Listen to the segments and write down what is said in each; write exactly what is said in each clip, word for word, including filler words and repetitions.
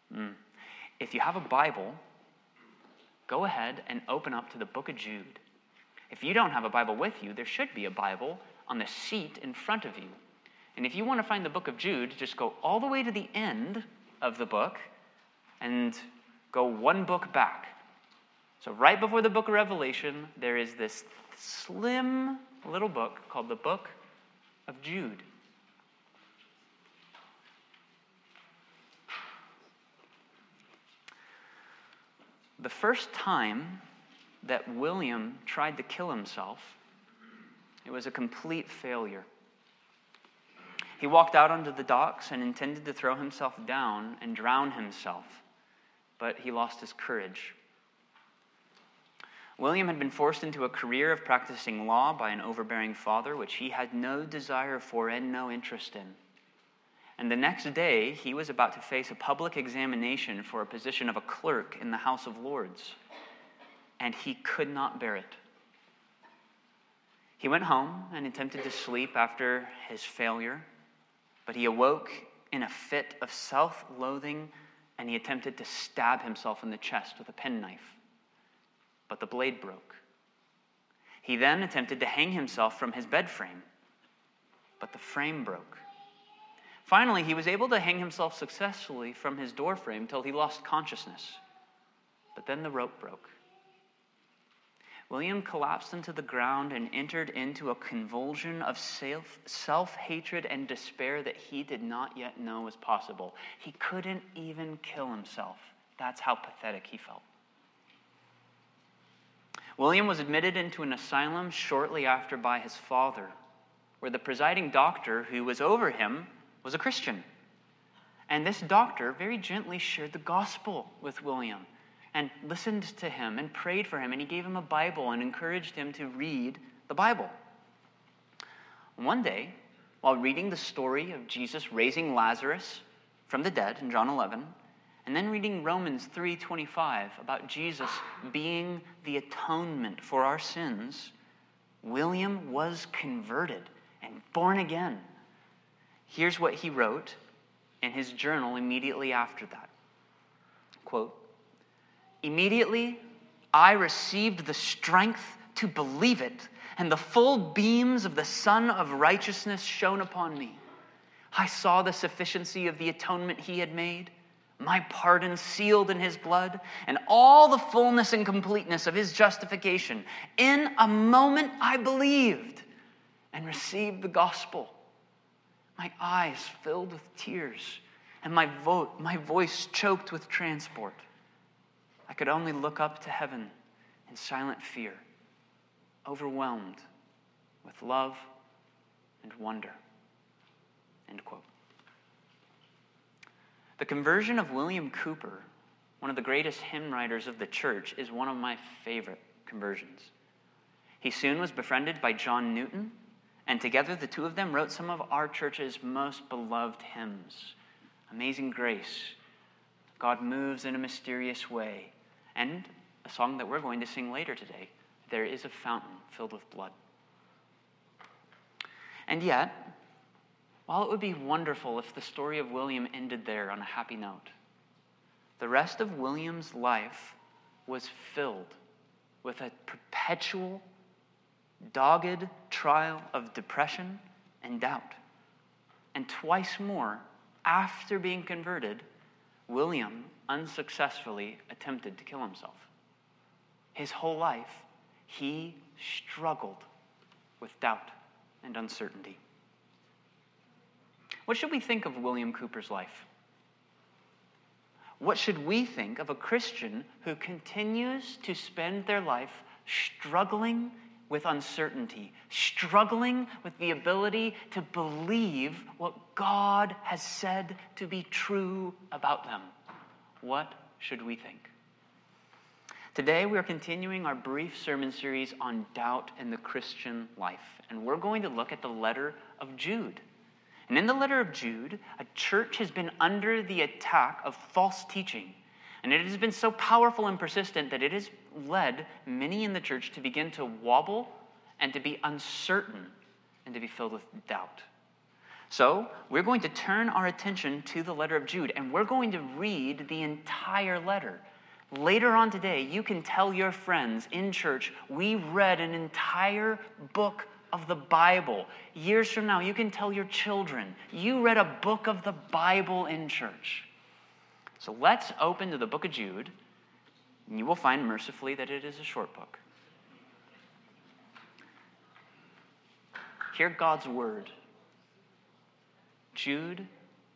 Mm. If you have a Bible, go ahead and open up to the book of Jude. If you don't have a Bible with you, there should be a Bible on the seat in front of you. And if you want to find the book of Jude, just go all the way to the end of the book and go one book back. So right before the book of Revelation, there is this slim little book called the book of Jude. The first time that William tried to kill himself, it was a complete failure. He walked out onto the docks and intended to throw himself down and drown himself, but he lost his courage. William had been forced into a career of practicing law by an overbearing father, which he had no desire for and no interest in. And the next day, he was about to face a public examination for a position of a clerk in the House of Lords, and he could not bear it. He went home and attempted to sleep after his failure, but he awoke in a fit of self-loathing, and he attempted to stab himself in the chest with a penknife. But the blade broke. He then attempted to hang himself from his bed frame, but the frame broke. Finally, he was able to hang himself successfully from his door frame till he lost consciousness. But then the rope broke. William collapsed into the ground and entered into a convulsion of self, self-hatred and despair that he did not yet know was possible. He couldn't even kill himself. That's how pathetic he felt. William was admitted into an asylum shortly after by his father, where the presiding doctor who was over him was a Christian. And this doctor very gently shared the gospel with William and listened to him and prayed for him, and he gave him a Bible and encouraged him to read the Bible. One day, while reading the story of Jesus raising Lazarus from the dead in John eleven, and then reading Romans three twenty-five about Jesus being the atonement for our sins, William was converted and born again. Here's what he wrote in his journal immediately after that. Quote, "Immediately I received the strength to believe it, and the full beams of the Sun of Righteousness shone upon me. I saw the sufficiency of the atonement he had made, my pardon sealed in his blood, and all the fullness and completeness of his justification. In a moment I believed and received the gospel. My eyes filled with tears, and my, vo- my voice choked with transport. I could only look up to heaven in silent fear, overwhelmed with love and wonder." End quote. The conversion of William Cowper, one of the greatest hymn writers of the church, is one of my favorite conversions. He soon was befriended by John Newton, and together the two of them wrote some of our church's most beloved hymns. Amazing Grace, God Moves in a Mysterious Way, and a song that we're going to sing later today, There is a Fountain Filled with Blood. And yet, while it would be wonderful if the story of William ended there on a happy note, the rest of William's life was filled with a perpetual, dogged trial of depression and doubt. And twice more, after being converted, William unsuccessfully attempted to kill himself. His whole life, he struggled with doubt and uncertainty. What should we think of William Cowper's life? What should we think of a Christian who continues to spend their life struggling with uncertainty, struggling with the ability to believe what God has said to be true about them? What should we think? Today we are continuing our brief sermon series on doubt in the Christian life, and we're going to look at the letter of Jude. And in the letter of Jude, a church has been under the attack of false teaching. And it has been so powerful and persistent that it has led many in the church to begin to wobble and to be uncertain and to be filled with doubt. So we're going to turn our attention to the letter of Jude, and we're going to read the entire letter. Later on today, you can tell your friends in church, we read an entire book of the Bible. Years from now, you can tell your children, you read a book of the Bible in church. So let's open to the book of Jude, and you will find mercifully that it is a short book. Hear God's word. Jude,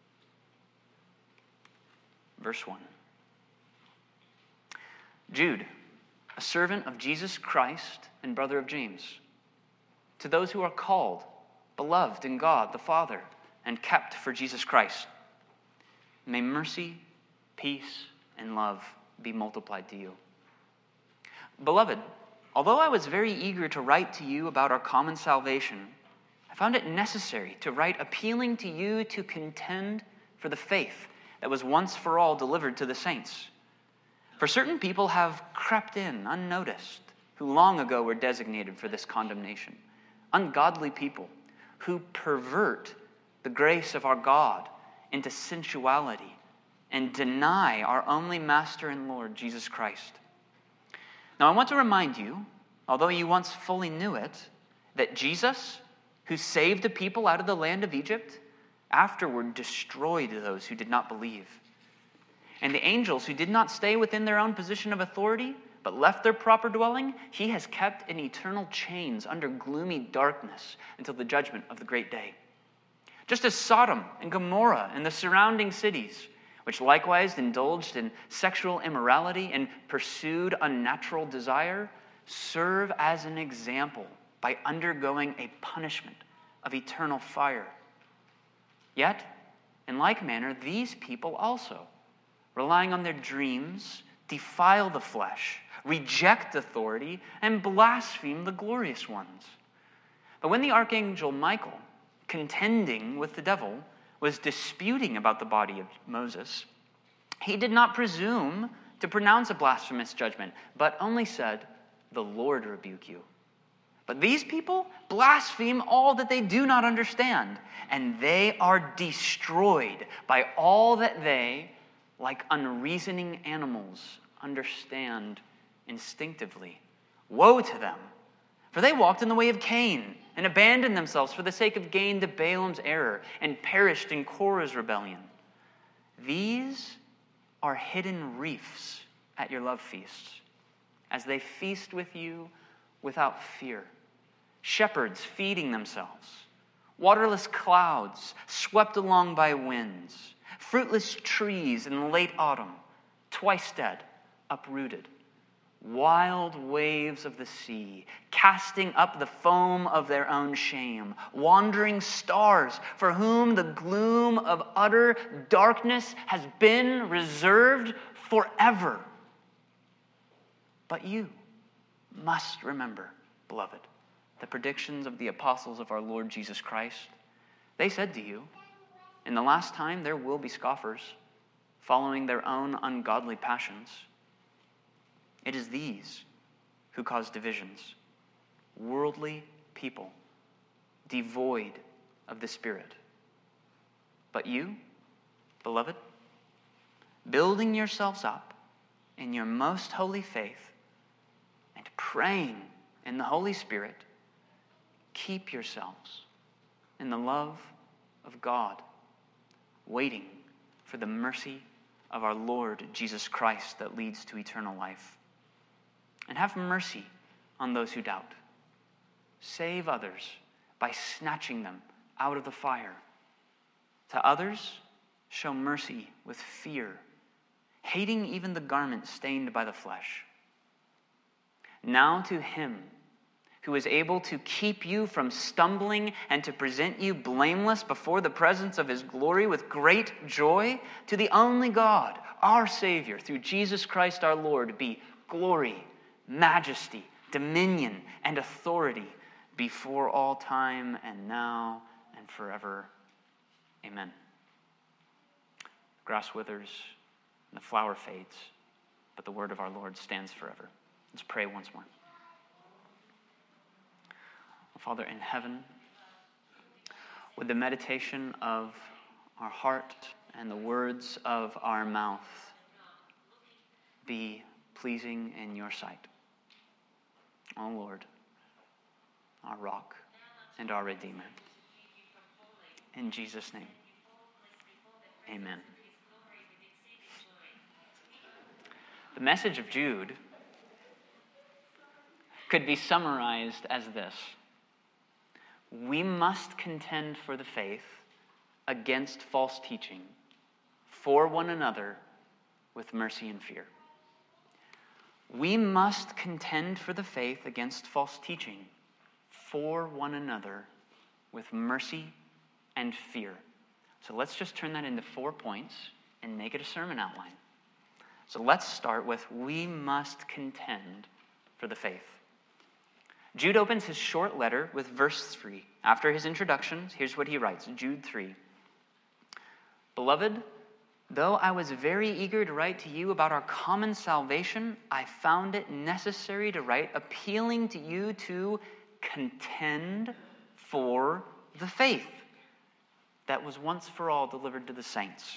verse one. Jude, a servant of Jesus Christ and brother of James, to those who are called, beloved in God the Father, and kept for Jesus Christ, may mercy, peace, and love be multiplied to you. Beloved, although I was very eager to write to you about our common salvation, I found it necessary to write appealing to you to contend for the faith that was once for all delivered to the saints. For certain people have crept in unnoticed, who long ago were designated for this condemnation. Ungodly people who pervert the grace of our God into sensuality and deny our only Master and Lord, Jesus Christ. Now I want to remind you, although you once fully knew it, that Jesus, who saved the people out of the land of Egypt, afterward destroyed those who did not believe. And the angels who did not stay within their own position of authority, but left their proper dwelling, he has kept in eternal chains under gloomy darkness until the judgment of the great day. Just as Sodom and Gomorrah and the surrounding cities, which likewise indulged in sexual immorality and pursued unnatural desire, serve as an example by undergoing a punishment of eternal fire. Yet, in like manner, these people also, relying on their dreams, defile the flesh, reject authority, and blaspheme the glorious ones. But when the archangel Michael, contending with the devil, was disputing about the body of Moses, he did not presume to pronounce a blasphemous judgment, but only said, "The Lord rebuke you." But these people blaspheme all that they do not understand, and they are destroyed by all that they, like unreasoning animals, understand instinctively. Woe to them! For they walked in the way of Cain, and abandoned themselves for the sake of gain to Balaam's error, and perished in Korah's rebellion. These are hidden reefs at your love feasts, as they feast with you without fear. Shepherds feeding themselves, waterless clouds swept along by winds, fruitless trees in the late autumn, twice dead, uprooted, wild waves of the sea, casting up the foam of their own shame, wandering stars for whom the gloom of utter darkness has been reserved forever. But you must remember, beloved, the predictions of the apostles of our Lord Jesus Christ. They said to you, in the last time there will be scoffers, following their own ungodly passions. It is these who cause divisions, worldly people, devoid of the Spirit. But you, beloved, building yourselves up in your most holy faith and praying in the Holy Spirit, keep yourselves in the love of God, waiting for the mercy of our Lord Jesus Christ that leads to eternal life. And have mercy on those who doubt. Save others by snatching them out of the fire. To others, show mercy with fear, hating even the garment stained by the flesh. Now to him who is able to keep you from stumbling and to present you blameless before the presence of his glory with great joy, to the only God, our Savior, through Jesus Christ our Lord, be glory, majesty, dominion, and authority before all time and now and forever. Amen. The grass withers and the flower fades, but the word of our Lord stands forever. Let's pray once more. Father in heaven, Would the meditation of our heart and the words of our mouth be pleasing in your sight, O Lord, our rock and our Redeemer. In Jesus' name, amen. The message of Jude could be summarized as this: we must contend for the faith against false teaching, for one another, with mercy and fear. We must contend for the faith against false teaching, for one another, with mercy and fear. So let's just turn that into four points and make it a sermon outline. So let's start with, we must contend for the faith. Jude opens his short letter with verse three. After his introduction, here's what he writes, Jude three. Beloved, though I was very eager to write to you about our common salvation, I found it necessary to write appealing to you to contend for the faith that was once for all delivered to the saints.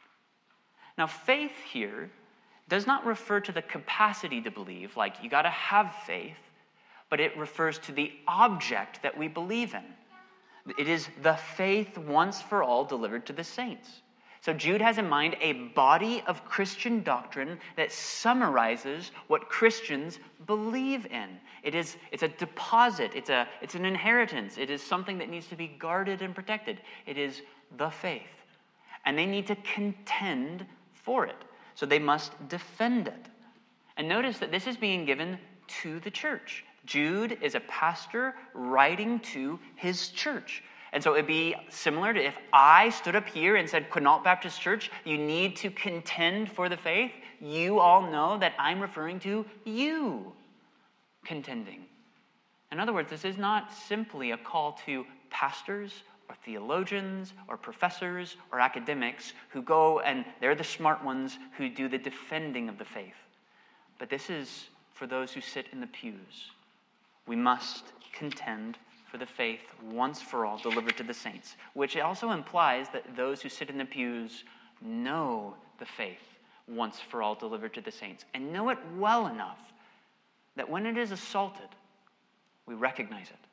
Now, faith here does not refer to the capacity to believe, like you got to have faith, but it refers to the object that we believe in. It is the faith once for all delivered to the saints. So Jude has in mind a body of Christian doctrine that summarizes what Christians believe in. It is, it's a deposit, it's, a, it's an inheritance, it is something that needs to be guarded and protected. It is the faith. And they need to contend for it. So they must defend it. And notice that this is being given to the church. Jude is a pastor writing to his church. And so it'd be similar to if I stood up here and said, Quinault Baptist Church, you need to contend for the faith. You all know that I'm referring to you contending. In other words, this is not simply a call to pastors or theologians or professors or academics who go and they're the smart ones who do the defending of the faith. But this is for those who sit in the pews. We must contend for the faith once for all delivered to the saints, which also implies that those who sit in the pews know the faith once for all delivered to the saints and know it well enough that when it is assaulted, we recognize it.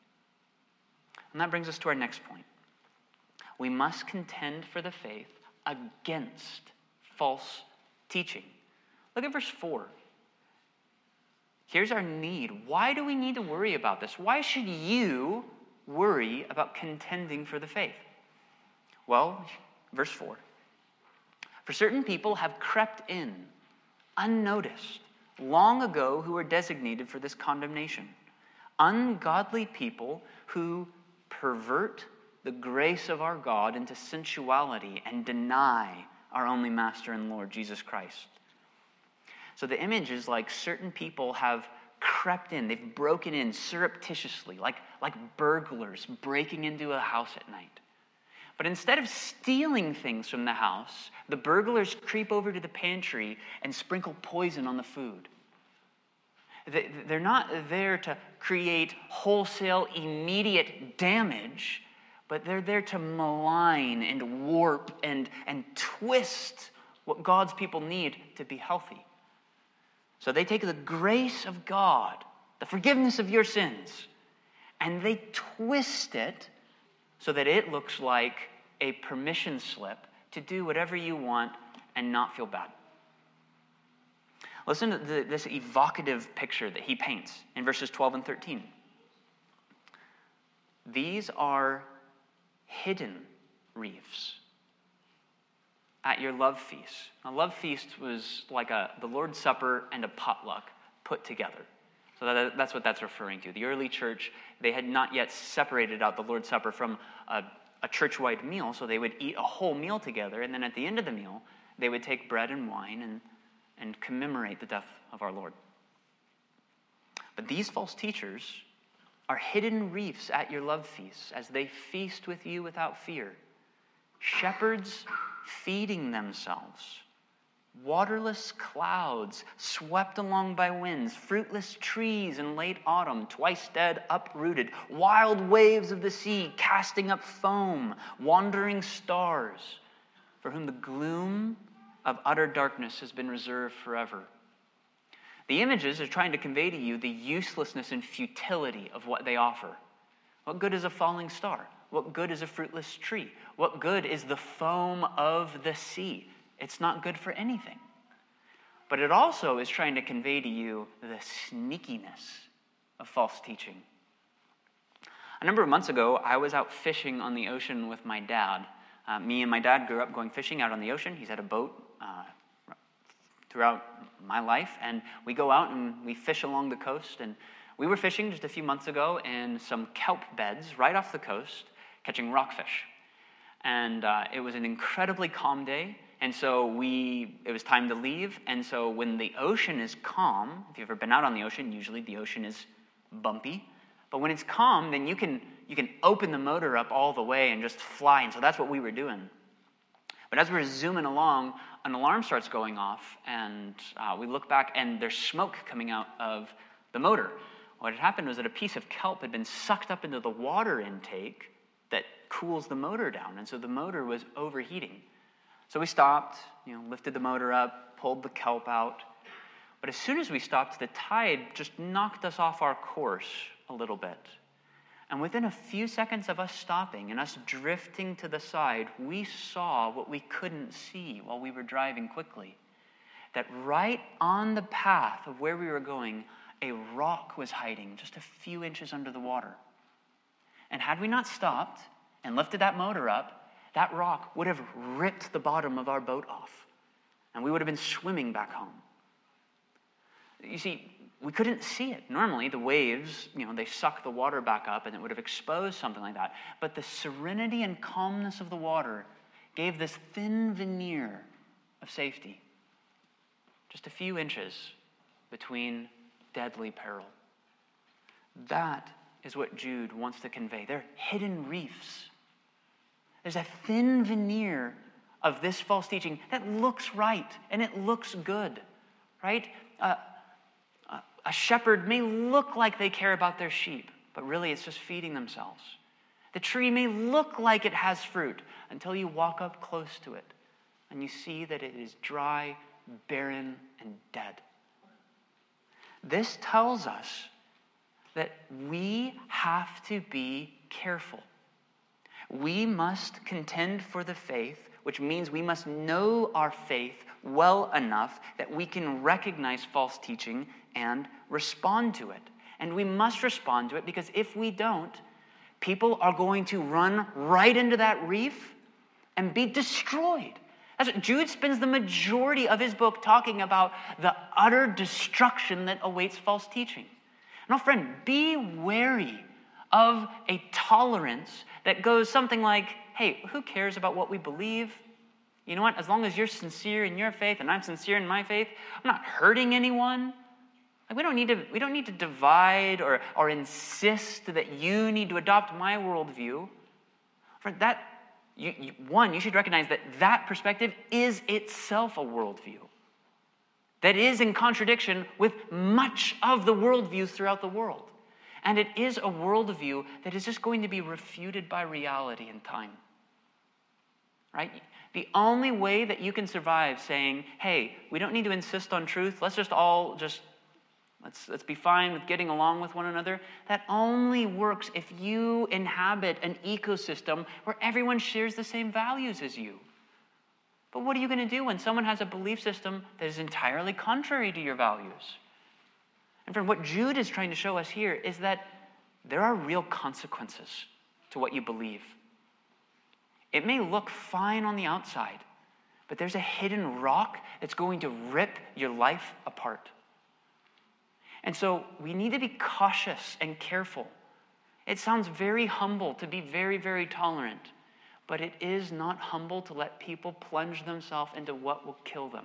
And that brings us to our next point. We must contend for the faith against false teaching. Look at verse four. Here's our need. Why do we need to worry about this? Why should you worry about contending for the faith? Well, verse four. For certain people have crept in, unnoticed, long ago who were designated for this condemnation. Ungodly people who pervert the grace of our God into sensuality and deny our only Master and Lord, Jesus Christ. So the image is like certain people have crept in, they've broken in surreptitiously, like, like burglars breaking into a house at night. But instead of stealing things from the house, the burglars creep over to the pantry and sprinkle poison on the food. They're not there to create wholesale, immediate damage, but they're there to malign and warp and, and twist what God's people need to be healthy. So they take the grace of God, the forgiveness of your sins, and they twist it so that it looks like a permission slip to do whatever you want and not feel bad. Listen to the, this evocative picture that he paints in verses twelve and thirteen. These are hidden reefs at your love feast. A love feast was like a the Lord's Supper and a potluck put together. So that, that's what that's referring to. The early church, they had not yet separated out the Lord's Supper from a, a church-wide meal, so they would eat a whole meal together, and then at the end of the meal, they would take bread and wine and, and commemorate the death of our Lord. But these false teachers are hidden reefs at your love feasts as they feast with you without fear. Shepherds feeding themselves Waterless clouds swept along by winds, fruitless trees in late autumn, twice dead, uprooted, wild waves of the sea casting up foam, wandering stars, for whom the gloom of utter darkness has been reserved forever. The images are trying to convey to you the uselessness and futility of what they offer. What good is a falling star? What good is a fruitless tree? What good is the foam of the sea? It's not good for anything. But it also is trying to convey to you the sneakiness of false teaching. A number of months ago, I was out fishing on the ocean with my dad. Uh, me and my dad grew up going fishing out on the ocean. He's had a boat uh, throughout my life, and we go out and we fish along the coast. And we were fishing just a few months ago in some kelp beds right off the coast, catching rockfish. And uh, it was an incredibly calm day. And so we, it was time to leave. And so when the ocean is calm, if you've ever been out on the ocean, usually the ocean is bumpy. But when it's calm, then you can you can open the motor up all the way and just fly. And so that's what we were doing. But as we're zooming along, an alarm starts going off. And uh, we look back, and there's smoke coming out of the motor. What had happened was that a piece of kelp had been sucked up into the water intake that cools the motor down. And so the motor was overheating. So we stopped, you know, lifted the motor up, pulled the kelp out. But as soon as we stopped, the tide just knocked us off our course a little bit. And within a few seconds of us stopping and us drifting to the side, we saw what we couldn't see while we were driving quickly. That right on the path of where we were going, a rock was hiding just a few inches under the water. And had we not stopped and lifted that motor up, that rock would have ripped the bottom of our boat off, and we would have been swimming back home. You see, we couldn't see it. Normally, the waves, you know, they suck the water back up, and it would have exposed something like that. But the serenity and calmness of the water gave this thin veneer of safety. Just a few inches between deadly peril. That is what Jude wants to convey. They're hidden reefs. There's a thin veneer of this false teaching that looks right and it looks good, right? Uh, a shepherd may look like they care about their sheep, but really it's just feeding themselves. The tree may look like it has fruit until you walk up close to it and you see that it is dry, barren, and dead. This tells us that we have to be careful. We must contend for the faith, which means we must know our faith well enough that we can recognize false teaching and respond to it. And we must respond to it because if we don't, people are going to run right into that reef and be destroyed. That's what Jude spends the majority of his book talking about, the utter destruction that awaits false teaching. Now, friend, be wary of a tolerance that goes something like, hey, who cares about what we believe? You know what? As long as you're sincere in your faith and I'm sincere in my faith, I'm not hurting anyone. Like, we don't need to, we don't need to divide or, or insist that you need to adopt my worldview. For that, you, you, one, you should recognize that that perspective is itself a worldview that is in contradiction with much of the worldviews throughout the world. And it is a worldview that is just going to be refuted by reality in time. Right? The only way that you can survive saying, hey, we don't need to insist on truth, let's just all just, let's, let's be fine with getting along with one another, that only works if you inhabit an ecosystem where everyone shares the same values as you. But what are you going to do when someone has a belief system that is entirely contrary to your values? And friend, what Jude is trying to show us here is that there are real consequences to what you believe. It may look fine on the outside, but there's a hidden rock that's going to rip your life apart. And so we need to be cautious and careful. It sounds very humble to be very, very tolerant, but it is not humble to let people plunge themselves into what will kill them.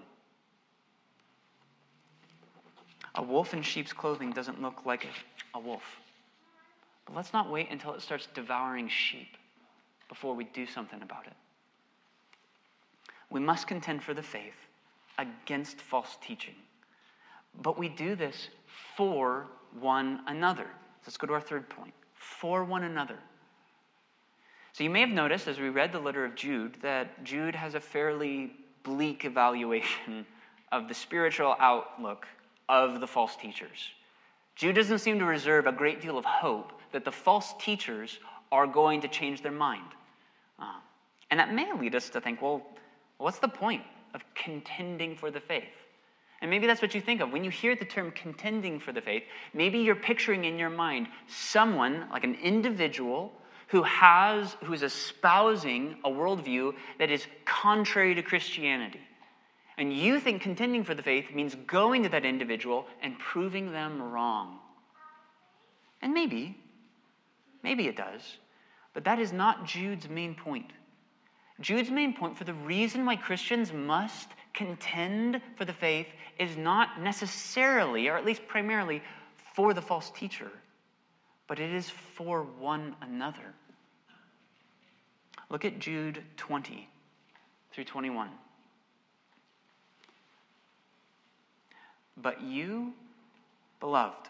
A wolf in sheep's clothing doesn't look like a wolf. But let's not wait until it starts devouring sheep before we do something about it. We must contend for the faith, against false teaching. But we do this for one another. Let's go to our third point. For one another. So you may have noticed as we read the letter of Jude that Jude has a fairly bleak evaluation of the spiritual outlook of the false teachers. Jude doesn't seem to reserve a great deal of hope that the false teachers are going to change their mind. Uh, and that may lead us to think, well, what's the point of contending for the faith? And maybe that's what you think of. When you hear the term contending for the faith, maybe you're picturing in your mind someone, like an individual, who has, who is espousing a worldview that is contrary to Christianity. And you think contending for the faith means going to that individual and proving them wrong. And maybe, maybe it does, but that is not Jude's main point. Jude's main point for the reason why Christians must contend for the faith is not necessarily, or at least primarily, for the false teacher, but it is for one another. Look at Jude twenty through twenty-one. But you, beloved,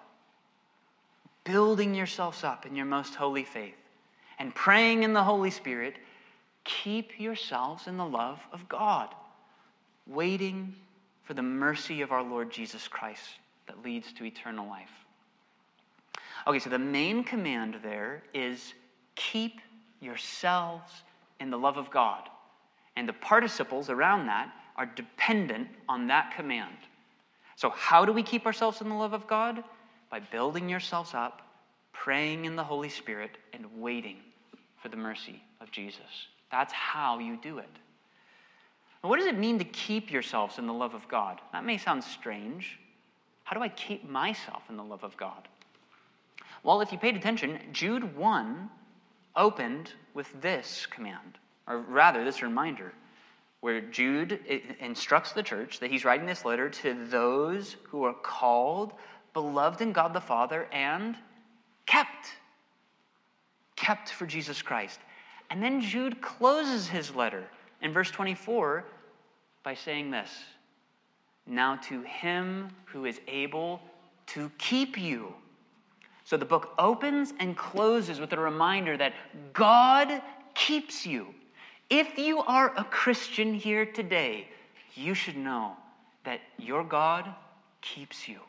building yourselves up in your most holy faith and praying in the Holy Spirit, keep yourselves in the love of God, waiting for the mercy of our Lord Jesus Christ that leads to eternal life. Okay, so the main command there is keep yourselves in the love of God. And the participles around that are dependent on that command. So how do we keep ourselves in the love of God? By building yourselves up, praying in the Holy Spirit, and waiting for the mercy of Jesus. That's how you do it. Now, what does it mean to keep yourselves in the love of God? That may sound strange. How do I keep myself in the love of God? Well, if you paid attention, Jude one opened with this command, or rather this reminder, where Jude instructs the church that he's writing this letter to those who are called, beloved in God the Father, and kept. Kept for Jesus Christ. And then Jude closes his letter in verse twenty-four by saying this, now to him who is able to keep you. So the book opens and closes with a reminder that God keeps you. If you are a Christian here today, you should know that your God keeps you.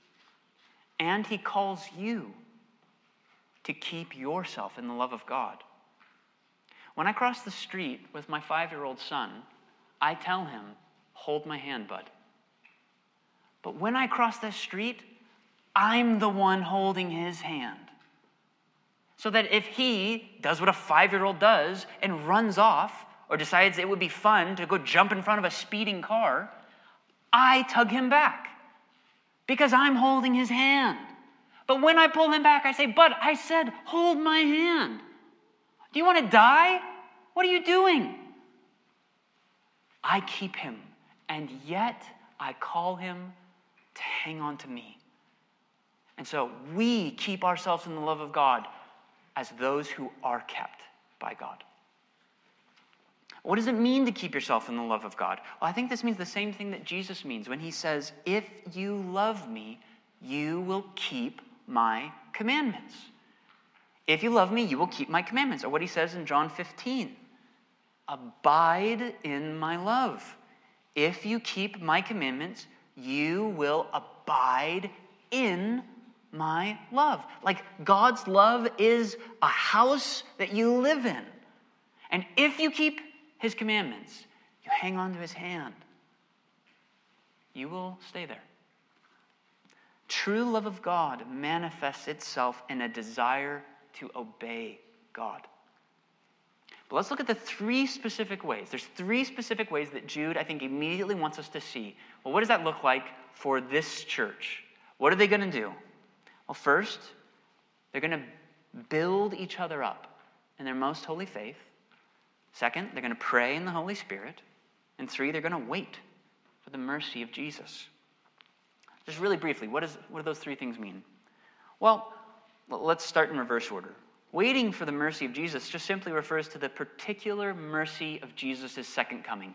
And he calls you to keep yourself in the love of God. When I cross the street with my five-year-old son, I tell him, hold my hand, bud. But when I cross the street, I'm the one holding his hand. So that if he does what a five-year-old does and runs off or decides it would be fun to go jump in front of a speeding car, I tug him back because I'm holding his hand. But when I pull him back, I say, bud, I said, hold my hand. Do you want to die? What are you doing? I keep him, and yet I call him to hang on to me. And so we keep ourselves in the love of God as those who are kept by God. What does it mean to keep yourself in the love of God? Well, I think this means the same thing that Jesus means when he says, if you love me, you will keep my commandments. If you love me, you will keep my commandments. Or what he says in John fifteen, abide in my love. If you keep my commandments, you will abide in my love. Like God's love is a house that you live in. And if you keep his commandments, you hang on to his hand, you will stay there. True love of God manifests itself in a desire to obey God. But let's look at the three specific ways. There's three specific ways that Jude, I think, immediately wants us to see. Well, what does that look like for this church? What are they going to do? Well, first, they're going to build each other up in their most holy faith. Second, they're going to pray in the Holy Spirit. And three, they're going to wait for the mercy of Jesus. Just really briefly, what, is, what do those three things mean? Well, let's start in reverse order. Waiting for the mercy of Jesus just simply refers to the particular mercy of Jesus' second coming.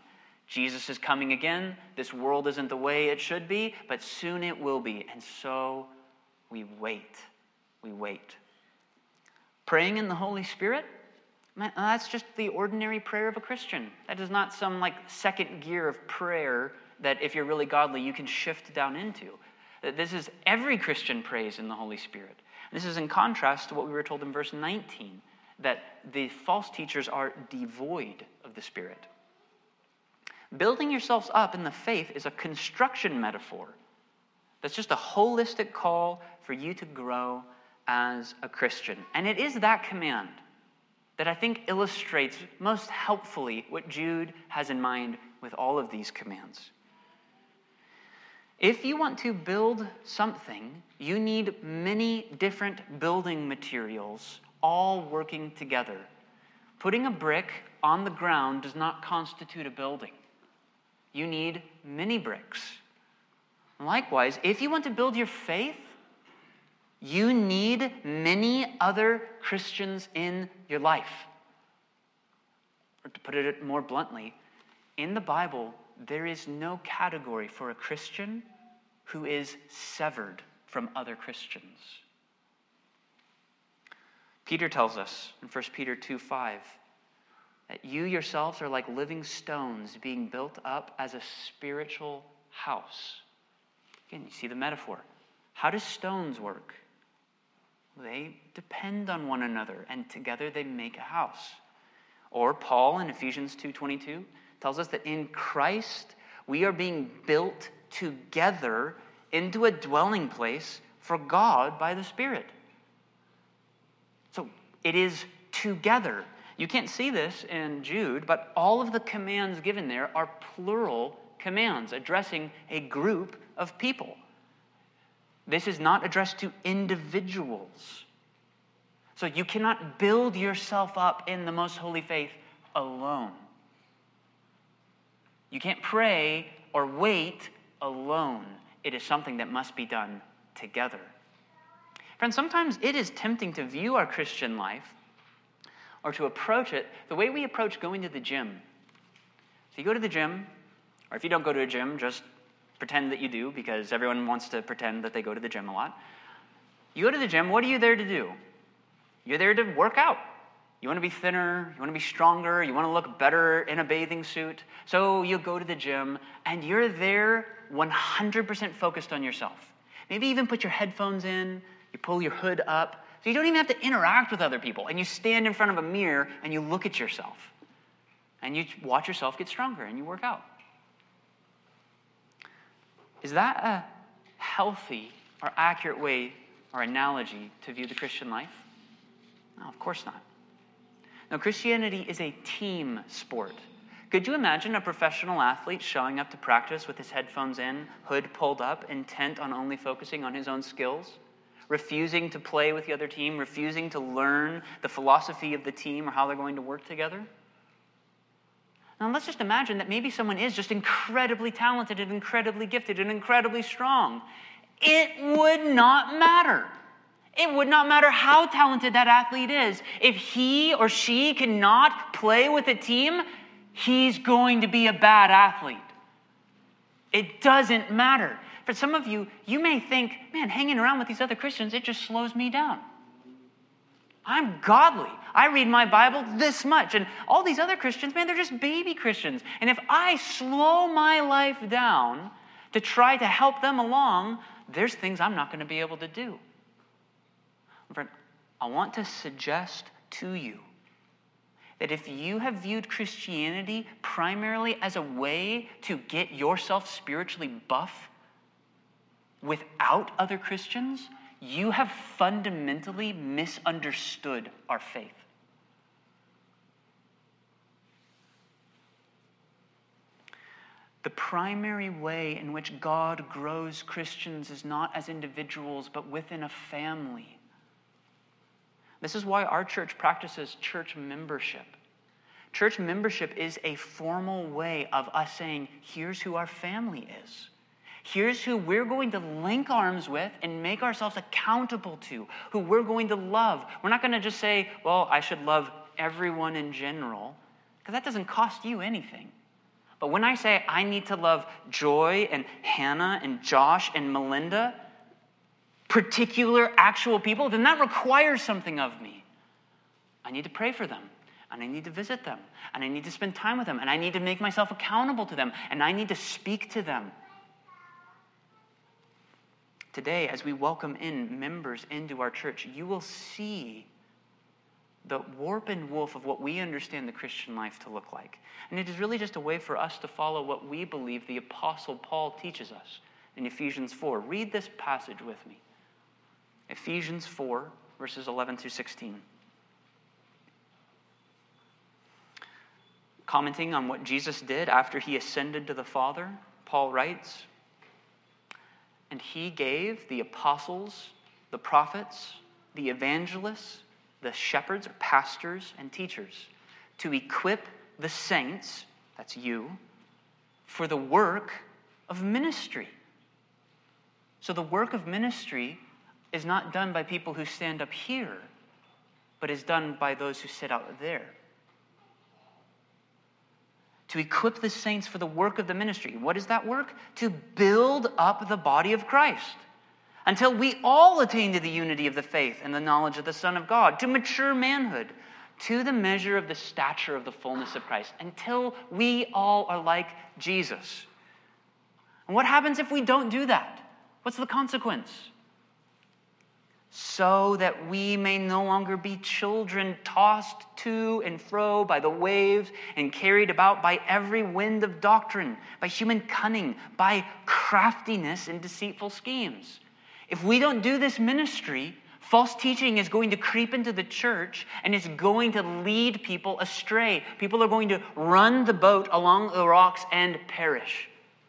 Jesus is coming again. This world isn't the way it should be, but soon it will be. And so we wait. We wait. Praying in the Holy Spirit, man, that's just the ordinary prayer of a Christian. That is not some like second gear of prayer that if you're really godly, you can shift down into. This is every Christian prays in the Holy Spirit. This is in contrast to what we were told in verse nineteen, that the false teachers are devoid of the Spirit. Building yourselves up in the faith is a construction metaphor. That's just a holistic call for you to grow as a Christian. And it is that command that I think illustrates most helpfully what Jude has in mind with all of these commands. If you want to build something, you need many different building materials all working together. Putting a brick on the ground does not constitute a building. You need many bricks. Likewise, if you want to build your faith, you need many other Christians in your life. Or to put it more bluntly, in the Bible, there is no category for a Christian who is severed from other Christians. Peter tells us in First Peter two five that you yourselves are like living stones being built up as a spiritual house. Again, you see the metaphor. How do stones work? They depend on one another, and together they make a house. Or Paul in Ephesians two twenty-two tells us that in Christ we are being built together into a dwelling place for God by the Spirit. So it is together. You can't see this in Jude, but all of the commands given there are plural commands addressing a group of people. This is not addressed to individuals. So you cannot build yourself up in the most holy faith alone. You can't pray or wait alone. It is something that must be done together. Friends, sometimes it is tempting to view our Christian life or to approach it the way we approach going to the gym. So you go to the gym, or if you don't go to a gym, just pretend that you do, because everyone wants to pretend that they go to the gym a lot. You go to the gym, what are you there to do? You're there to work out. You want to be thinner, you want to be stronger, you want to look better in a bathing suit. So you go to the gym, and you're there one hundred percent focused on yourself. Maybe even put your headphones in, you pull your hood up, so you don't even have to interact with other people. And you stand in front of a mirror, and you look at yourself. And you watch yourself get stronger, and you work out. Is that a healthy or accurate way or analogy to view the Christian life? No, of course not. No, Christianity is a team sport. Could you imagine a professional athlete showing up to practice with his headphones in, hood pulled up, intent on only focusing on his own skills, refusing to play with the other team, refusing to learn the philosophy of the team or how they're going to work together? Now, let's just imagine that maybe someone is just incredibly talented and incredibly gifted and incredibly strong. It would not matter. It would not matter how talented that athlete is. If he or she cannot play with a team, he's going to be a bad athlete. It doesn't matter. For some of you, you may think, man, hanging around with these other Christians, it just slows me down. I'm godly. I read my Bible this much. And all these other Christians, man, they're just baby Christians. And if I slow my life down to try to help them along, there's things I'm not going to be able to do. Friend, I want to suggest to you that if you have viewed Christianity primarily as a way to get yourself spiritually buff without other Christians, you have fundamentally misunderstood our faith. The primary way in which God grows Christians is not as individuals, but within a family. This is why our church practices church membership. Church membership is a formal way of us saying, here's who our family is. Here's who we're going to link arms with and make ourselves accountable to, who we're going to love. We're not going to just say, well, I should love everyone in general, because that doesn't cost you anything. But when I say I need to love Joy and Hannah and Josh and Melinda, particular actual people, then that requires something of me. I need to pray for them, and I need to visit them, and I need to spend time with them, and I need to make myself accountable to them, and I need to speak to them. Today, as we welcome in members into our church, you will see the warp and woof of what we understand the Christian life to look like. And it is really just a way for us to follow what we believe the Apostle Paul teaches us in Ephesians four. Read this passage with me. Ephesians four, verses eleven through sixteen. Commenting on what Jesus did after he ascended to the Father, Paul writes, "And he gave the apostles, the prophets, the evangelists, the shepherds or pastors and teachers to equip the saints," that's you, "for the work of ministry." So the work of ministry is not done by people who stand up here, but is done by those who sit out there. To equip the saints for the work of the ministry. What is that work? To build up the body of Christ until we all attain to the unity of the faith and the knowledge of the Son of God, to mature manhood, to the measure of the stature of the fullness of Christ, until we all are like Jesus. And what happens if we don't do that? What's the consequence? So that we may no longer be children tossed to and fro by the waves and carried about by every wind of doctrine, by human cunning, by craftiness and deceitful schemes. If we don't do this ministry, false teaching is going to creep into the church and it's going to lead people astray. People are going to run the boat along the rocks and perish.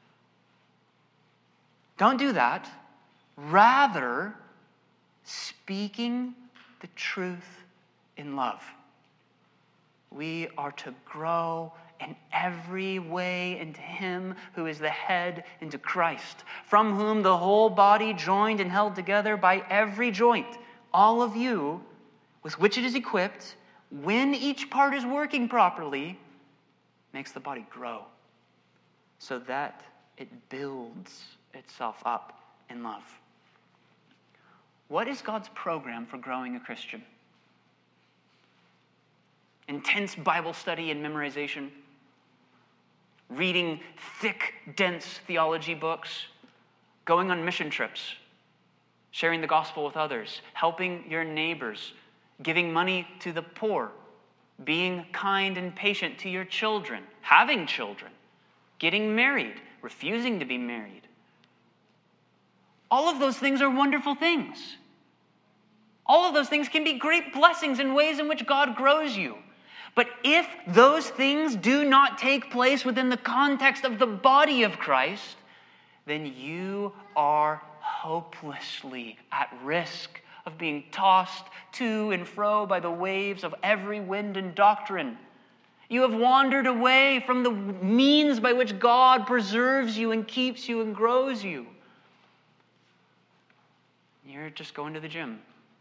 Don't do that. Rather, speaking the truth in love. We are to grow in every way into Him who is the head, into Christ, from whom the whole body, joined and held together by every joint, all of you, with which it is equipped, when each part is working properly, makes the body grow, so that it builds itself up in love. What is God's program for growing a Christian? Intense Bible study and memorization, reading thick, dense theology books, going on mission trips, sharing the gospel with others, helping your neighbors, giving money to the poor, being kind and patient to your children, having children, getting married, refusing to be married. All of those things are wonderful things. All of those things can be great blessings in ways in which God grows you. But if those things do not take place within the context of the body of Christ, then you are hopelessly at risk of being tossed to and fro by the waves of every wind and doctrine. You have wandered away from the means by which God preserves you and keeps you and grows you. You're just going to the gym.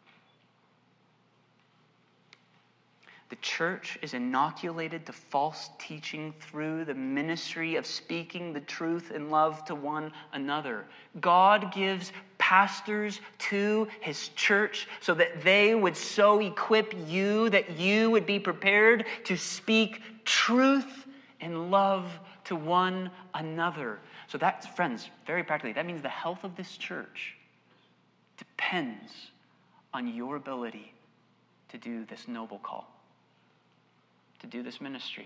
The church is inoculated to false teaching through the ministry of speaking the truth in love to one another. God gives pastors to His church so that they would so equip you that you would be prepared to speak truth in love to one another. So that's, friends, very practically, that means the health of this church depends on your ability to do this noble call, to do this ministry,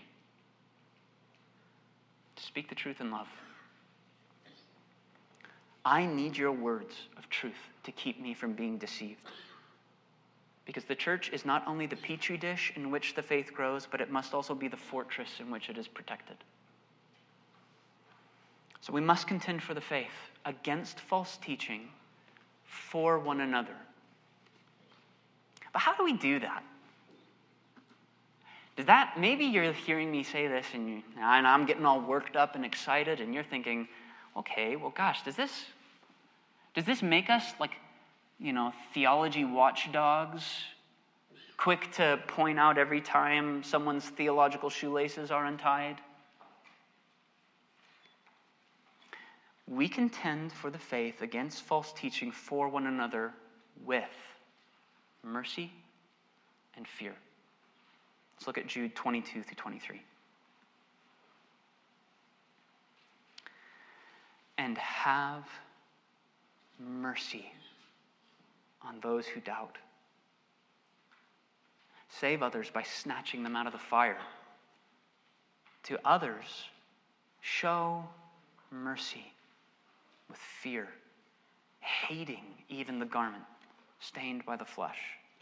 to speak the truth in love. I need your words of truth to keep me from being deceived. Because the church is not only the petri dish in which the faith grows, but it must also be the fortress in which it is protected. So we must contend for the faith against false teaching for one another. But how do we do that? Does that, maybe you're hearing me say this and, you, and I'm getting all worked up and excited and you're thinking, okay, well gosh, does this, does this make us like, you know, theology watchdogs, quick to point out every time someone's theological shoelaces are untied? we contend for the faith against false teaching for one another with mercy and fear. Let's look at Jude twenty-two through twenty-three. And have mercy on those who doubt. Save others by snatching them out of the fire. To others, show mercy with fear, hating even the garment stained by the flesh.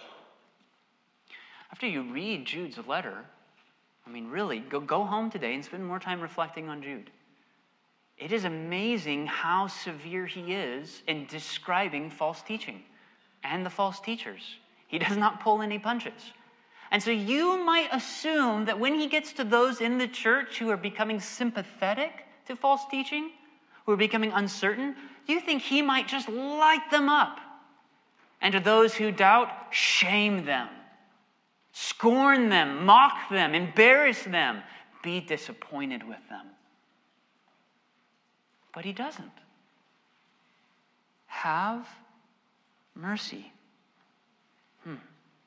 After you read Jude's letter, I mean, really, go, go home today and spend more time reflecting on Jude. It is amazing how severe he is in describing false teaching and the false teachers. He does not pull any punches. And so you might assume that when he gets to those in the church who are becoming sympathetic to false teaching, who are becoming uncertain, you think he might just light them up. And to those who doubt, shame them, scorn them, mock them, embarrass them, be disappointed with them. But he doesn't. Have mercy. Hmm.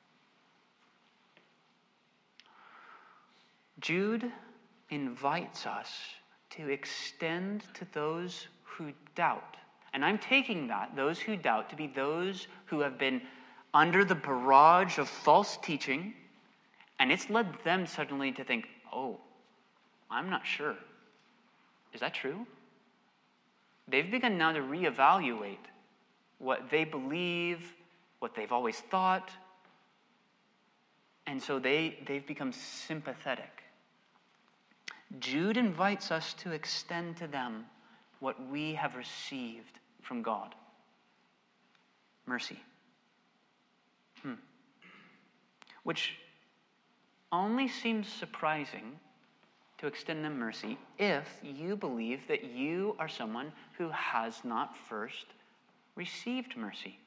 Jude invites us to extend to those who doubt. And I'm taking that, those who doubt, to be those who have been under the barrage of false teaching, and it's led them suddenly to think, oh, I'm not sure. Is that true? They've begun now to reevaluate what they believe, what they've always thought, and so they, they've become sympathetic. Jude invites us to extend to them what we have received from God. Mercy. Hmm. Which only seems surprising to extend them mercy if you believe that you are someone who has not first received mercy.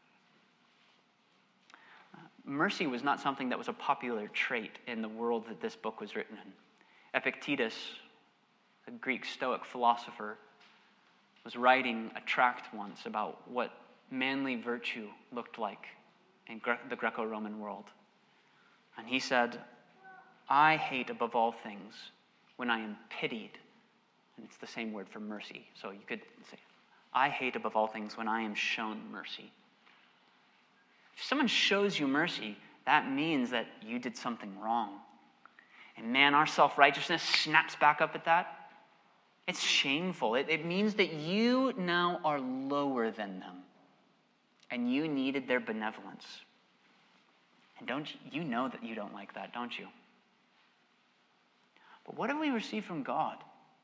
Uh, mercy was not something that was a popular trait in the world that this book was written in. Epictetus, a Greek Stoic philosopher, was writing a tract once about what manly virtue looked like in Gre- the Greco-Roman world. And he said, I hate above all things when I am pitied. And it's the same word for mercy. So you could say, I hate above all things when I am shown mercy. If someone shows you mercy, that means that you did something wrong. And man, our self-righteousness snaps back up at that. It's shameful. It, it means that you now are lower than them. And you needed their benevolence. And don't you, you know that you don't like that, don't you? But what have we received from God?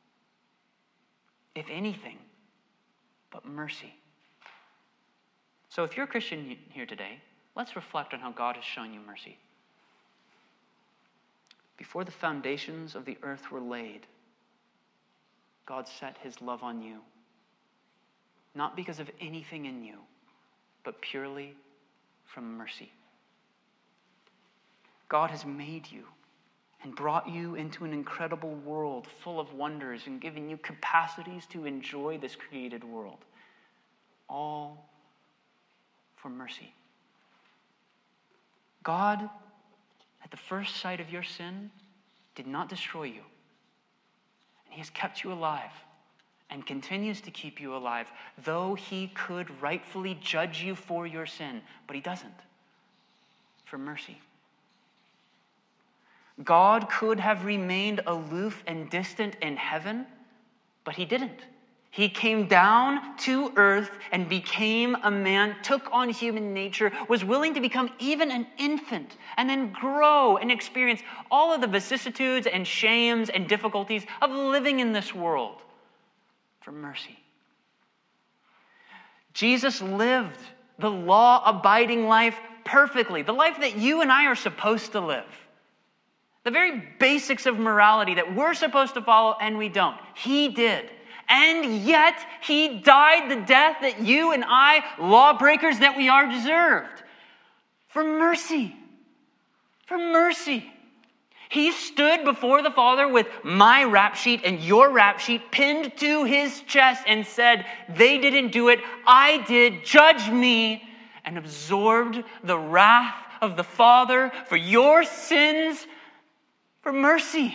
If anything, but mercy. So if you're a Christian here today, let's reflect on how God has shown you mercy. Before the foundations of the earth were laid, God set his love on you. Not because of anything in you, but purely from mercy. God has made you and brought you into an incredible world full of wonders and given you capacities to enjoy this created world. All for mercy. God, at the first sight of your sin, did not destroy you. And he has kept you alive and continues to keep you alive, though he could rightfully judge you for your sin, but he doesn't. For mercy. God could have remained aloof and distant in heaven, but he didn't. He came down to earth and became a man, took on human nature, was willing to become even an infant, and then grow and experience all of the vicissitudes and shames and difficulties of living in this world for mercy. Jesus lived the law-abiding life perfectly, the life that you and I are supposed to live. The very basics of morality that we're supposed to follow and we don't. He did. And yet, he died the death that you and I, lawbreakers that we are, deserved. For mercy. For mercy. He stood before the Father with my rap sheet and your rap sheet pinned to his chest and said, they didn't do it, I did, judge me, and absorbed the wrath of the Father for your sins, for mercy.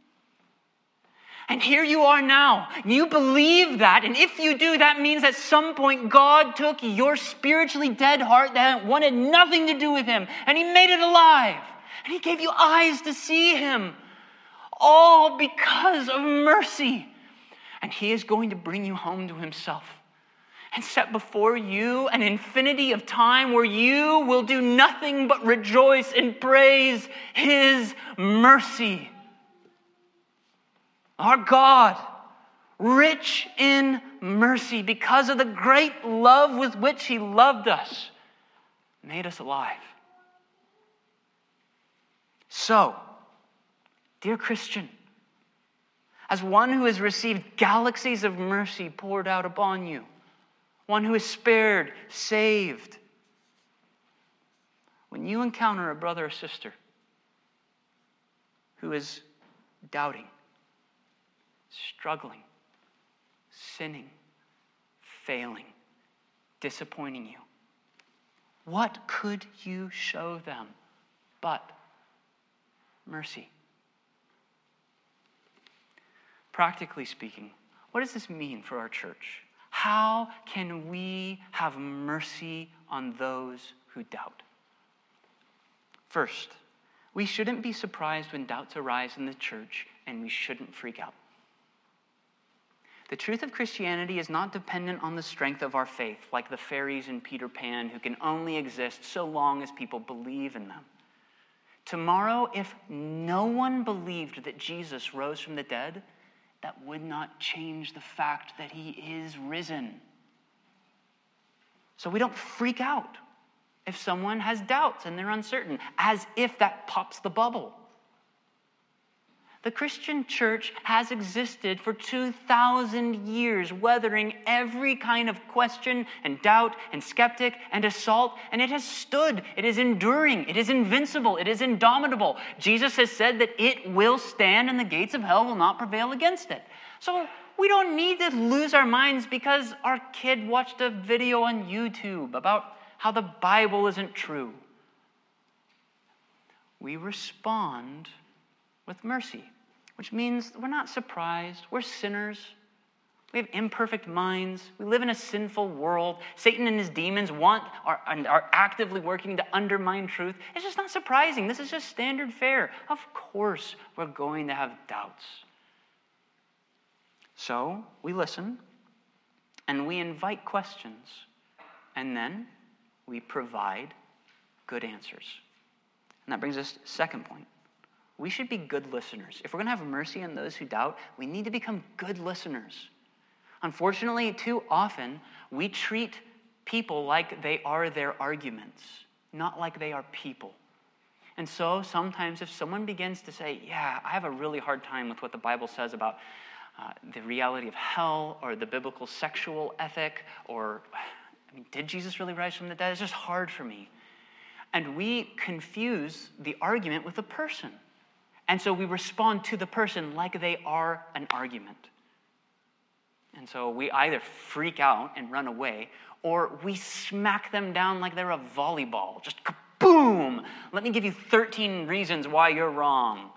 And here you are now. You believe that, and if you do, that means at some point God took your spiritually dead heart that wanted nothing to do with him, and he made it alive. And he gave you eyes to see him. All because of mercy. And he is going to bring you home to himself and set before you an infinity of time where you will do nothing but rejoice and praise his mercy. Our God, rich in mercy because of the great love with which he loved us, made us alive. So, dear Christian, as one who has received galaxies of mercy poured out upon you, one who is spared, saved, when you encounter a brother or sister who is doubting, struggling, sinning, failing, disappointing you, what could you show them but mercy? Practically speaking, what does this mean for our church? How can we have mercy on those who doubt? First, we shouldn't be surprised when doubts arise in the church, and we shouldn't freak out. The truth of Christianity is not dependent on the strength of our faith, like the fairies in Peter Pan who can only exist so long as people believe in them. Tomorrow, if no one believed that Jesus rose from the dead, that would not change the fact that he is risen. So we don't freak out if someone has doubts and they're uncertain, as if that pops the bubble. The Christian church has existed for two thousand years, weathering every kind of question and doubt and skeptic and assault, and it has stood. It is enduring. It is invincible. It is indomitable. Jesus has said that it will stand and the gates of hell will not prevail against it. So we don't need to lose our minds because our kid watched a video on YouTube about how the Bible isn't true. We respond with mercy, which means we're not surprised. We're sinners. We have imperfect minds. We live in a sinful world. Satan and his demons want are, are actively working to undermine truth. It's just not surprising. This is just standard fare. Of course, we're going to have doubts. So we listen, and we invite questions, and then we provide good answers. And that brings us to the second point. We should be good listeners. If we're going to have mercy on those who doubt, we need to become good listeners. Unfortunately, too often, we treat people like they are their arguments, not like they are people. And so sometimes if someone begins to say, yeah, I have a really hard time with what the Bible says about uh, the reality of hell or the biblical sexual ethic, or, I mean, did Jesus really rise from the dead? It's just hard for me. And we confuse the argument with the person. And so we respond to the person like they are an argument. And so we either freak out and run away, or we smack them down like they're a volleyball. Just kaboom! Let me give you thirteen reasons why you're wrong.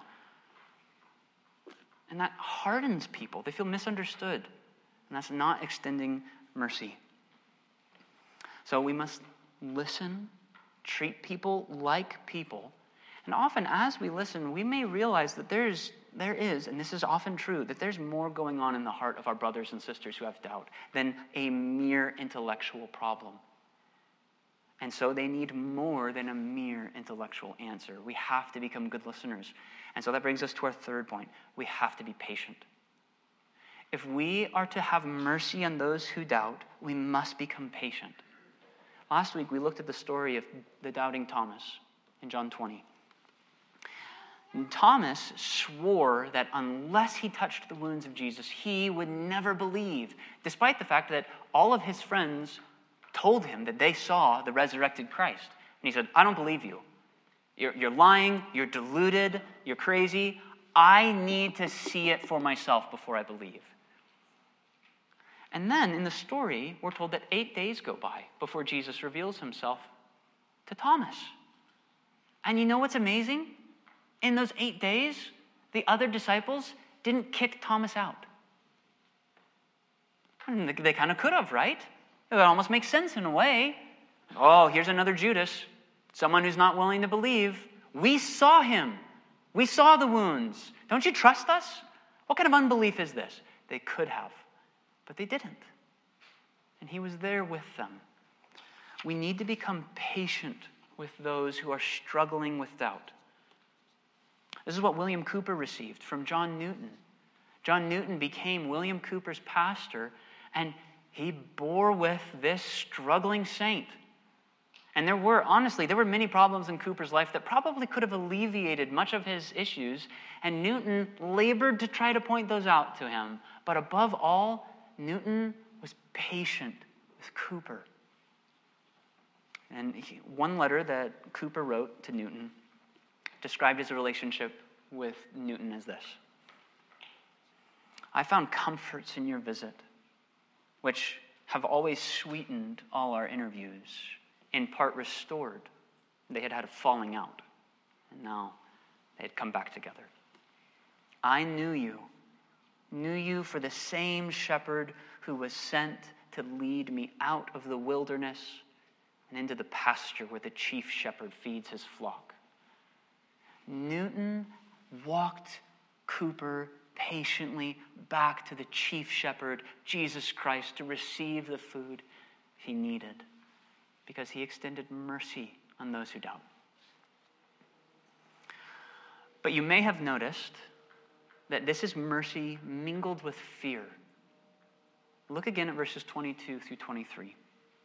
And that hardens people. They feel misunderstood. And that's not extending mercy. So we must listen, treat people like people. And often as we listen, we may realize that there's, there is, and this is often true, that there's more going on in the heart of our brothers and sisters who have doubt than a mere intellectual problem. And so they need more than a mere intellectual answer. We have to become good listeners. And so that brings us to our third point. We have to be patient. If we are to have mercy on those who doubt, we must become patient. Last week, we looked at the story of the doubting Thomas in John twenty. And Thomas swore that unless he touched the wounds of Jesus, he would never believe, despite the fact that all of his friends told him that they saw the resurrected Christ. And he said, I don't believe you. You're, you're lying, you're deluded, you're crazy. I need to see it for myself before I believe. And then in the story, we're told that eight days go by before Jesus reveals himself to Thomas. And you know what's amazing? In those eight days, the other disciples didn't kick Thomas out. And they, they kind of could have, right? It almost makes sense in a way. Oh, here's another Judas, someone who's not willing to believe. We saw him. We saw the wounds. Don't you trust us? What kind of unbelief is this? They could have, but they didn't. And he was there with them. We need to become patient with those who are struggling with doubt. This is what William Cooper received from John Newton. John Newton became William Cooper's pastor, and he bore with this struggling saint. And there were, honestly, there were many problems in Cooper's life that probably could have alleviated much of his issues, and Newton labored to try to point those out to him. But above all, Newton was patient with Cooper. And he, one letter that Cooper wrote to Newton described his relationship with Newton as this: I found comforts in your visit, which have always sweetened all our interviews, in part restored. They had had a falling out, and now they had come back together. I knew you, knew you for the same shepherd who was sent to lead me out of the wilderness and into the pasture where the chief shepherd feeds his flock. Newton walked Cooper patiently back to the chief shepherd, Jesus Christ, to receive the food he needed, because he extended mercy on those who doubt. But you may have noticed that this is mercy mingled with fear. Look again at verses twenty-two through twenty-three.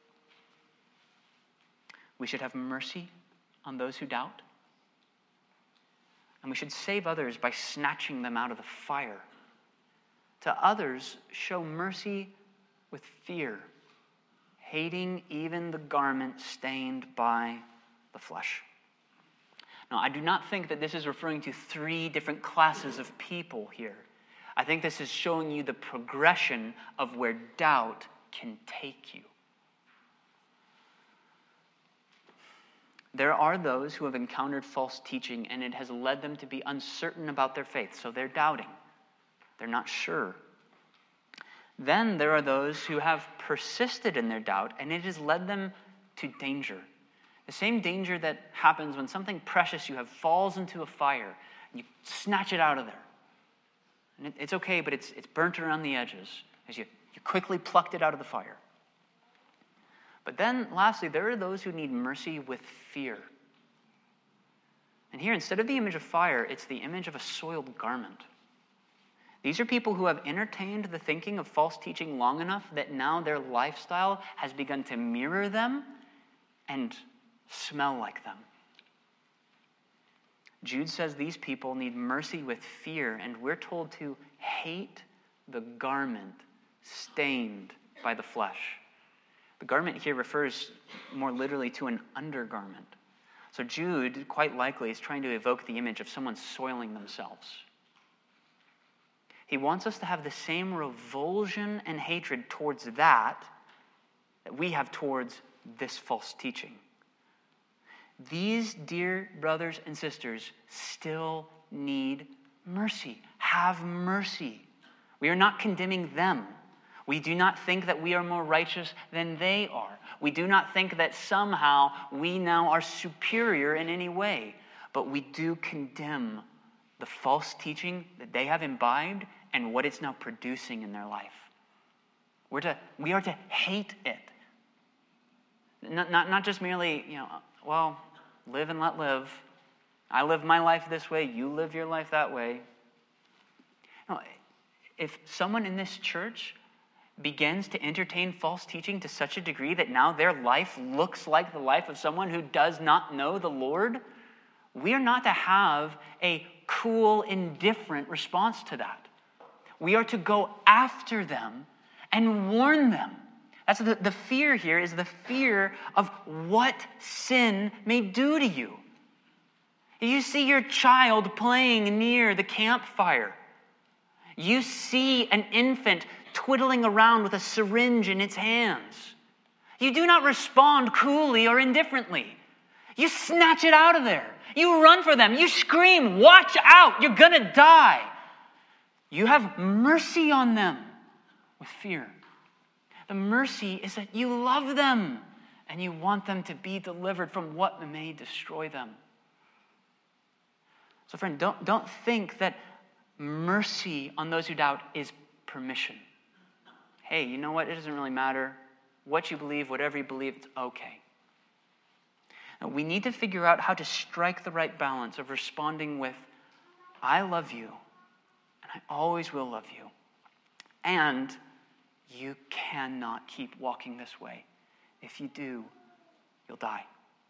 We should have mercy on those who doubt, and we should save others by snatching them out of the fire. To others, show mercy with fear, hating even the garment stained by the flesh. Now, I do not think that this is referring to three different classes of people here. I think this is showing you the progression of where doubt can take you. There are those who have encountered false teaching, and it has led them to be uncertain about their faith, so they're doubting. They're not sure. Then there are those who have persisted in their doubt, and it has led them to danger. The same danger that happens when something precious you have falls into a fire, and you snatch it out of there. And it, it's okay, but it's, it's burnt around the edges as you, you quickly plucked it out of the fire. But then, lastly, there are those who need mercy with fear. And here, instead of the image of fire, it's the image of a soiled garment. These are people who have entertained the thinking of false teaching long enough that now their lifestyle has begun to mirror them and smell like them. Jude says these people need mercy with fear, and we're told to hate the garment stained by the flesh. The garment here refers more literally to an undergarment. So Jude, quite likely, is trying to evoke the image of someone soiling themselves. He wants us to have the same revulsion and hatred towards that that we have towards this false teaching. These dear brothers and sisters still need mercy. Have mercy. We are not condemning them. We do not think that we are more righteous than they are. We do not think that somehow we now are superior in any way. But we do condemn the false teaching that they have imbibed and what it's now producing in their life. We're to, we are to hate it. Not, not, not just merely, you know, well, live and let live. I live my life this way, you live your life that way. No, if someone in this church begins to entertain false teaching to such a degree that now their life looks like the life of someone who does not know the Lord, we are not to have a cool, indifferent response to that. We are to go after them and warn them. That's the, the fear here is the fear of what sin may do to you. You see your child playing near the campfire. You see an infant twiddling around with a syringe in its hands. You do not respond coolly or indifferently. You snatch it out of there. You run for them. You scream, "Watch out, you're going to die." You have mercy on them with fear. The mercy is that you love them and you want them to be delivered from what may destroy them. So friend, don't, don't think that mercy on those who doubt is permission. Hey, you know what? It doesn't really matter what you believe, whatever you believe, it's okay. Now, we need to figure out how to strike the right balance of responding with, "I love you, and I always will love you, and you cannot keep walking this way. If you do, you'll die."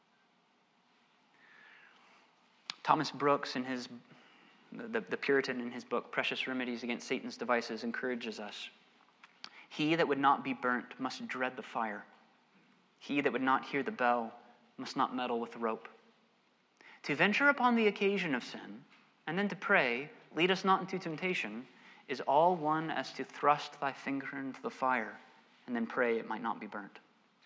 Thomas Brooks, in his the, the Puritan in his book, Precious Remedies Against Satan's Devices, encourages us. "He that would not be burnt must dread the fire. He that would not hear the bell must not meddle with the rope. To venture upon the occasion of sin, and then to pray, 'Lead us not into temptation,' is all one as to thrust thy finger into the fire, and then pray it might not be burnt."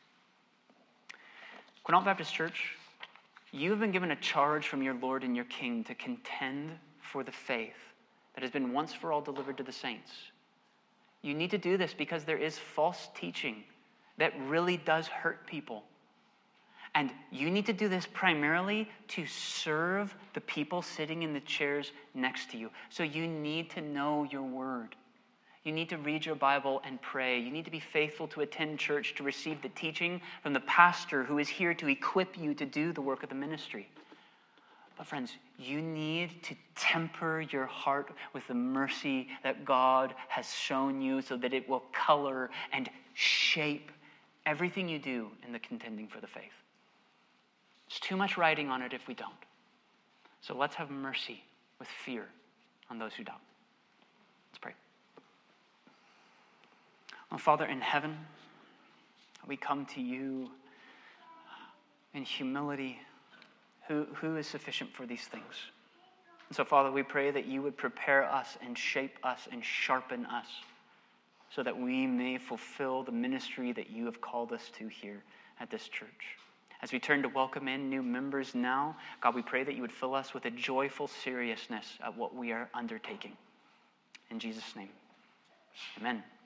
Quinault Baptist Church, you have been given a charge from your Lord and your King to contend for the faith that has been once for all delivered to the saints. You need to do this because there is false teaching that really does hurt people. And you need to do this primarily to serve the people sitting in the chairs next to you. So you need to know your word. You need to read your Bible and pray. You need to be faithful to attend church to receive the teaching from the pastor who is here to equip you to do the work of the ministry. But friends, you need to temper your heart with the mercy that God has shown you so that it will color and shape everything you do in the contending for the faith. There's too much writing on it if we don't. So let's have mercy with fear on those who doubt. Let's pray. Oh, Father in heaven, we come to you in humility. Who, who is sufficient for these things? And so, Father, we pray that you would prepare us and shape us and sharpen us so that we may fulfill the ministry that you have called us to here at this church. As we turn to welcome in new members now, God, we pray that you would fill us with a joyful seriousness at what we are undertaking. In Jesus' name, amen.